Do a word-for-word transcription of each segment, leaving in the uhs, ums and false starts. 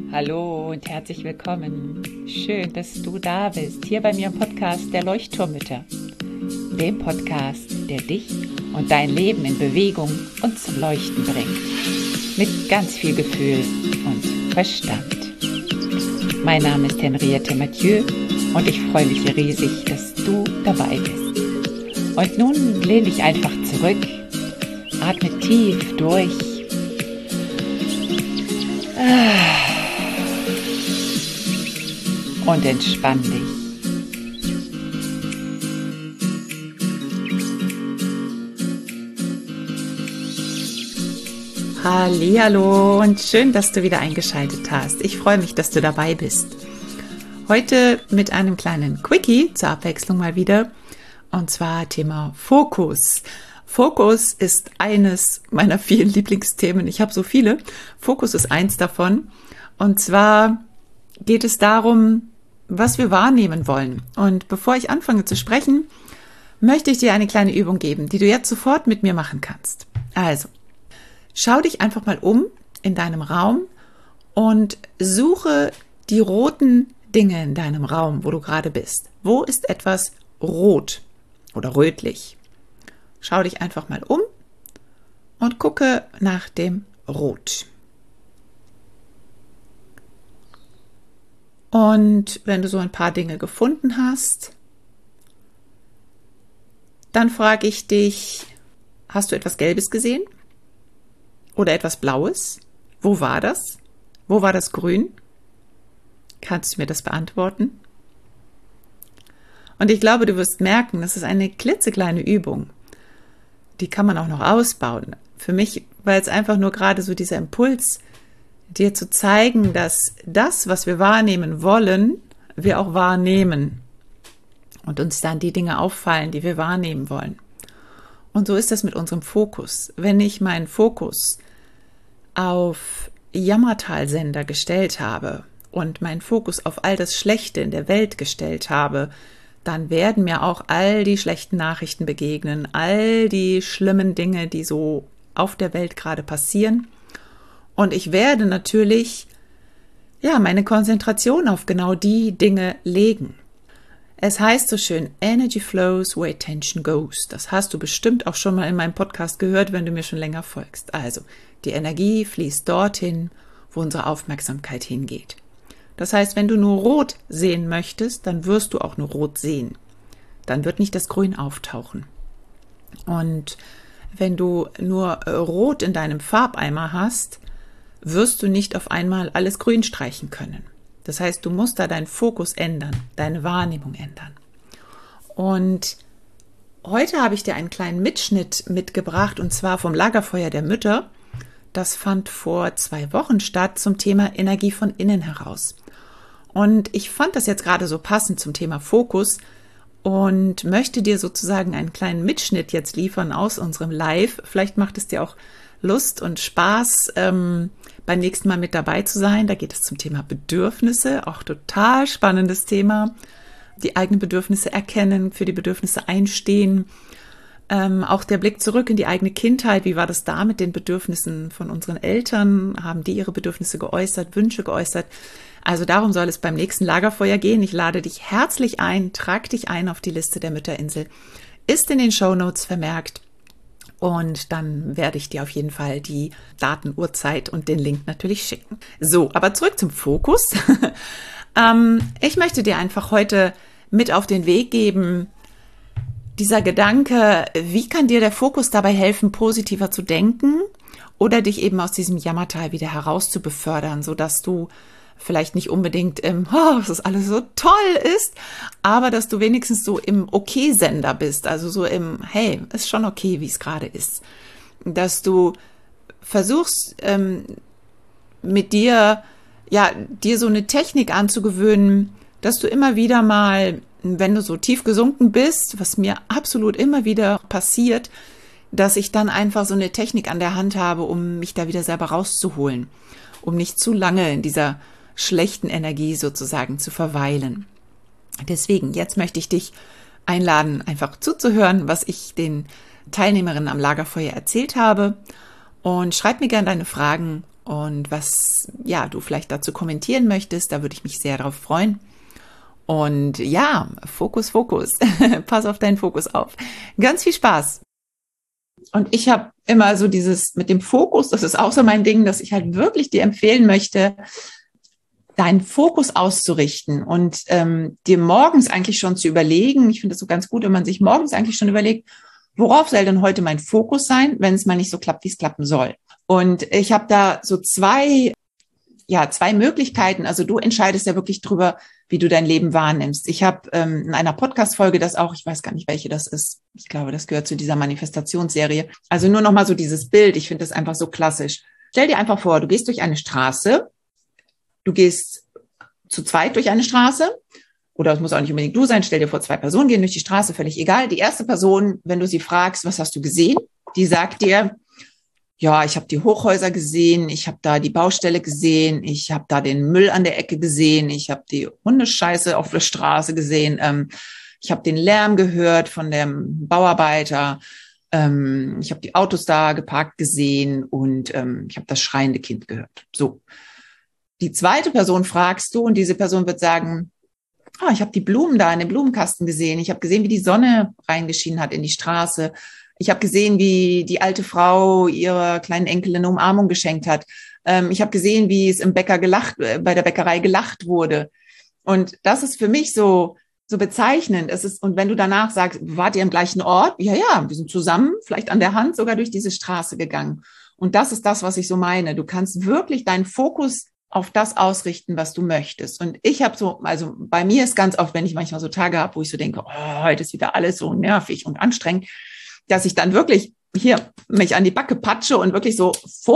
Hallo und herzlich willkommen. Schön, dass du da bist, hier bei mir im Podcast der Leuchtturmmütter. Dem Podcast, der dich und dein Leben in Bewegung und zum Leuchten bringt. Mit ganz viel Gefühl und Verstand. Mein Name ist Henriette Mathieu und ich freue mich riesig, dass du dabei bist. Und nun lehn dich einfach zurück, atme tief durch. Und entspann dich. Hallihallo und schön, dass du wieder eingeschaltet hast. Ich freue mich, dass du dabei bist. Heute mit einem kleinen Quickie zur Abwechslung mal wieder. Und zwar Thema Fokus. Fokus ist eines meiner vielen Lieblingsthemen. Ich habe so viele. Fokus ist eins davon. Und zwar geht es darum, was wir wahrnehmen wollen. Und bevor ich anfange zu sprechen, möchte ich dir eine kleine Übung geben, die du jetzt sofort mit mir machen kannst. Also, schau dich einfach mal um in deinem Raum und suche die roten Dinge in deinem Raum, wo du gerade bist. Wo ist etwas rot oder rötlich? Schau dich einfach mal um und gucke nach dem Rot. Und wenn du so ein paar Dinge gefunden hast, dann frage ich dich, hast du etwas Gelbes gesehen? Oder etwas Blaues? Wo war das? Wo war das Grün? Kannst du mir das beantworten? Und ich glaube, du wirst merken, das ist eine klitzekleine Übung. Die kann man auch noch ausbauen. Für mich war jetzt einfach nur gerade so dieser Impuls, dir zu zeigen, dass das, was wir wahrnehmen wollen, wir auch wahrnehmen und uns dann die Dinge auffallen, die wir wahrnehmen wollen. Und so ist das mit unserem Fokus. Wenn ich meinen Fokus auf Jammertalsender gestellt habe und meinen Fokus auf all das Schlechte in der Welt gestellt habe, dann werden mir auch all die schlechten Nachrichten begegnen, all die schlimmen Dinge, die so auf der Welt gerade passieren. Und ich werde natürlich, ja, meine Konzentration auf genau die Dinge legen. Es heißt so schön, Energy flows where attention goes. Das hast du bestimmt auch schon mal in meinem Podcast gehört, wenn du mir schon länger folgst. Also, die Energie fließt dorthin, wo unsere Aufmerksamkeit hingeht. Das heißt, wenn du nur Rot sehen möchtest, dann wirst du auch nur Rot sehen. Dann wird nicht das Grün auftauchen. Und wenn du nur Rot in deinem Farbeimer hast, wirst du nicht auf einmal alles grün streichen können. Das heißt, du musst da deinen Fokus ändern, deine Wahrnehmung ändern. Und heute habe ich dir einen kleinen Mitschnitt mitgebracht, und zwar vom Lagerfeuer der Mütter. Das fand vor zwei Wochen statt zum Thema Energie von innen heraus. Und ich fand das jetzt gerade so passend zum Thema Fokus und möchte dir sozusagen einen kleinen Mitschnitt jetzt liefern aus unserem Live. Vielleicht macht es dir auch Lust und Spaß, ähm, beim nächsten Mal mit dabei zu sein. Da geht es zum Thema Bedürfnisse, auch total spannendes Thema. Die eigenen Bedürfnisse erkennen, für die Bedürfnisse einstehen. Ähm, auch der Blick zurück in die eigene Kindheit. Wie war das da mit den Bedürfnissen von unseren Eltern? Haben die ihre Bedürfnisse geäußert, Wünsche geäußert? Also darum soll es beim nächsten Lagerfeuer gehen. Ich lade dich herzlich ein, trag dich ein auf die Liste der Mütterinsel. Ist in den Shownotes vermerkt. Und dann werde ich dir auf jeden Fall die Daten, Uhrzeit und den Link natürlich schicken. So, aber zurück zum Fokus. ähm, ich möchte dir einfach heute mit auf den Weg geben, dieser Gedanke, wie kann dir der Fokus dabei helfen, positiver zu denken oder dich eben aus diesem Jammertal wieder heraus zu befördern, sodass du vielleicht nicht unbedingt im, oh, dass alles so toll ist, aber dass du wenigstens so im Okay-Sender bist, also so im, hey, ist schon okay, wie es gerade ist. Dass du versuchst, ähm, mit dir, ja, dir so eine Technik anzugewöhnen, dass du immer wieder mal, wenn du so tief gesunken bist, was mir absolut immer wieder passiert, dass ich dann einfach so eine Technik an der Hand habe, um mich da wieder selber rauszuholen, um nicht zu lange in dieser schlechten Energie sozusagen zu verweilen. Deswegen, jetzt möchte ich dich einladen, einfach zuzuhören, was ich den Teilnehmerinnen am Lagerfeuer erzählt habe, und schreib mir gerne deine Fragen und was ja du vielleicht dazu kommentieren möchtest. Da würde ich mich sehr darauf freuen. Und ja, Fokus, Fokus. Pass auf deinen Fokus auf. Ganz viel Spaß. Und ich habe immer so dieses mit dem Fokus, das ist auch so mein Ding, dass ich halt wirklich dir empfehlen möchte, deinen Fokus auszurichten und ähm, dir morgens eigentlich schon zu überlegen. Ich finde es so ganz gut, wenn man sich morgens eigentlich schon überlegt, worauf soll denn heute mein Fokus sein, wenn es mal nicht so klappt, wie es klappen soll. Und ich habe da so zwei, ja, zwei Möglichkeiten. Also du entscheidest ja wirklich drüber, wie du dein Leben wahrnimmst. Ich habe ähm, in einer Podcast-Folge das auch, ich weiß gar nicht, welche das ist. Ich glaube, das gehört zu dieser Manifestationsserie. Also nur nochmal so dieses Bild. Ich finde das einfach so klassisch. Stell dir einfach vor, du gehst durch eine Straße. Du gehst zu zweit durch eine Straße, oder es muss auch nicht unbedingt du sein, stell dir vor, zwei Personen gehen durch die Straße, völlig egal. Die erste Person, wenn du sie fragst, was hast du gesehen, die sagt dir, ja, ich habe die Hochhäuser gesehen, ich habe da die Baustelle gesehen, ich habe da den Müll an der Ecke gesehen, ich habe die Hundescheiße auf der Straße gesehen, ähm, ich habe den Lärm gehört von dem Bauarbeiter, ähm, ich habe die Autos da geparkt gesehen und ähm, ich habe das schreiende Kind gehört. So. Die zweite Person fragst du und diese Person wird sagen, ah, ich habe die Blumen da in dem Blumenkasten gesehen. Ich habe gesehen, wie die Sonne reingeschienen hat in die Straße. Ich habe gesehen, wie die alte Frau ihrer kleinen Enkelin eine Umarmung geschenkt hat. Ähm, ich habe gesehen, wie es im Bäcker gelacht, äh, bei der Bäckerei gelacht wurde. Und das ist für mich so so bezeichnend. Es ist, und wenn du danach sagst, wart ihr am gleichen Ort? Ja, ja, wir sind zusammen, vielleicht an der Hand sogar durch diese Straße gegangen. Und das ist das, was ich so meine. Du kannst wirklich deinen Fokus auf das ausrichten, was du möchtest. Und ich habe so, also bei mir ist ganz oft, wenn ich manchmal so Tage habe, wo ich so denke, oh, heute ist wieder alles so nervig und anstrengend, dass ich dann wirklich hier mich an die Backe patsche und wirklich so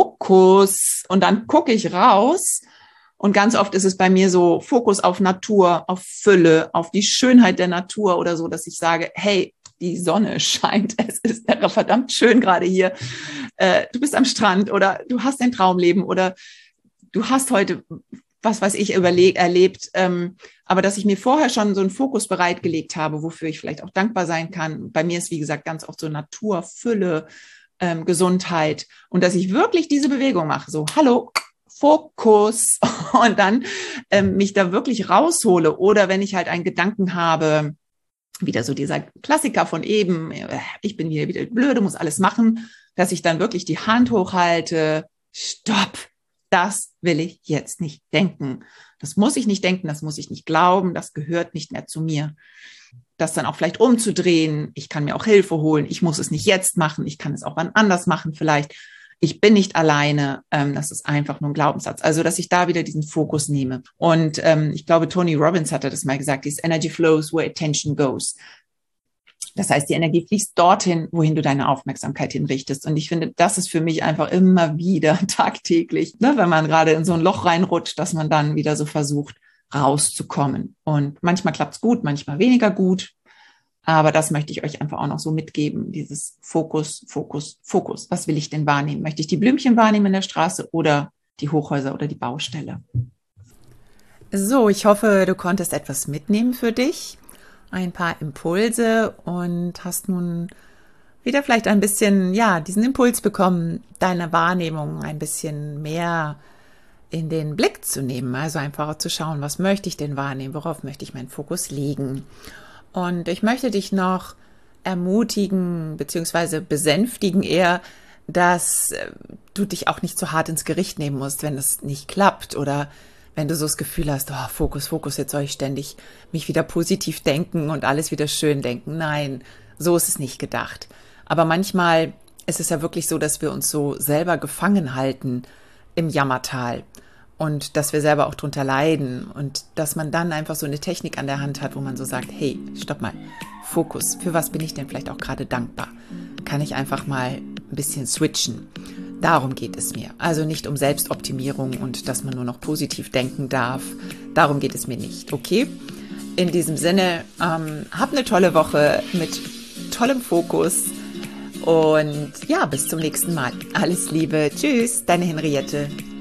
Fokus und dann gucke ich raus. Und ganz oft ist es bei mir so Fokus auf Natur, auf Fülle, auf die Schönheit der Natur oder so, dass ich sage, hey, die Sonne scheint, es ist verdammt schön gerade hier. Äh, du bist am Strand oder du hast ein Traumleben oder du hast heute, was weiß ich, überle- erlebt, ähm, aber dass ich mir vorher schon so einen Fokus bereitgelegt habe, wofür ich vielleicht auch dankbar sein kann. Bei mir ist, wie gesagt, ganz oft so Natur, Fülle, ähm, Gesundheit und dass ich wirklich diese Bewegung mache, so, hallo, Fokus und dann ähm, mich da wirklich raushole oder wenn ich halt einen Gedanken habe, wieder so dieser Klassiker von eben, ich bin wieder, wieder blöde, muss alles machen, dass ich dann wirklich die Hand hochhalte, stopp. Das will ich jetzt nicht denken. Das muss ich nicht denken, das muss ich nicht glauben, das gehört nicht mehr zu mir. Das dann auch vielleicht umzudrehen, ich kann mir auch Hilfe holen, ich muss es nicht jetzt machen, ich kann es auch wann anders machen vielleicht. Ich bin nicht alleine, ähm, das ist einfach nur ein Glaubenssatz. Also, dass ich da wieder diesen Fokus nehme. Und ähm, ich glaube, Tony Robbins hatte das mal gesagt, dieses Energy flows where attention goes. Das heißt, die Energie fließt dorthin, wohin du deine Aufmerksamkeit hinrichtest. Und ich finde, das ist für mich einfach immer wieder tagtäglich, ne, wenn man gerade in so ein Loch reinrutscht, dass man dann wieder so versucht, rauszukommen. Und manchmal klappt es gut, manchmal weniger gut. Aber das möchte ich euch einfach auch noch so mitgeben, dieses Fokus, Fokus, Fokus. Was will ich denn wahrnehmen? Möchte ich die Blümchen wahrnehmen in der Straße oder die Hochhäuser oder die Baustelle? So, ich hoffe, du konntest etwas mitnehmen für dich. Ein paar Impulse und hast nun wieder vielleicht ein bisschen, ja, diesen Impuls bekommen, deine Wahrnehmung ein bisschen mehr in den Blick zu nehmen. Also einfach zu schauen, was möchte ich denn wahrnehmen, worauf möchte ich meinen Fokus legen. Und ich möchte dich noch ermutigen, beziehungsweise besänftigen eher, dass du dich auch nicht so hart ins Gericht nehmen musst, wenn es nicht klappt oder wenn du so das Gefühl hast, oh, Fokus, Fokus, jetzt soll ich ständig mich wieder positiv denken und alles wieder schön denken. Nein, so ist es nicht gedacht. Aber manchmal ist es ja wirklich so, dass wir uns so selber gefangen halten im Jammertal und dass wir selber auch drunter leiden und dass man dann einfach so eine Technik an der Hand hat, wo man so sagt, hey, stopp mal, Fokus, für was bin ich denn vielleicht auch gerade dankbar? Kann ich einfach mal ein bisschen switchen? Darum geht es mir. Also nicht um Selbstoptimierung und dass man nur noch positiv denken darf. Darum geht es mir nicht, okay? In diesem Sinne, ähm, hab eine tolle Woche mit tollem Fokus und ja, bis zum nächsten Mal. Alles Liebe. Tschüss, deine Henriette.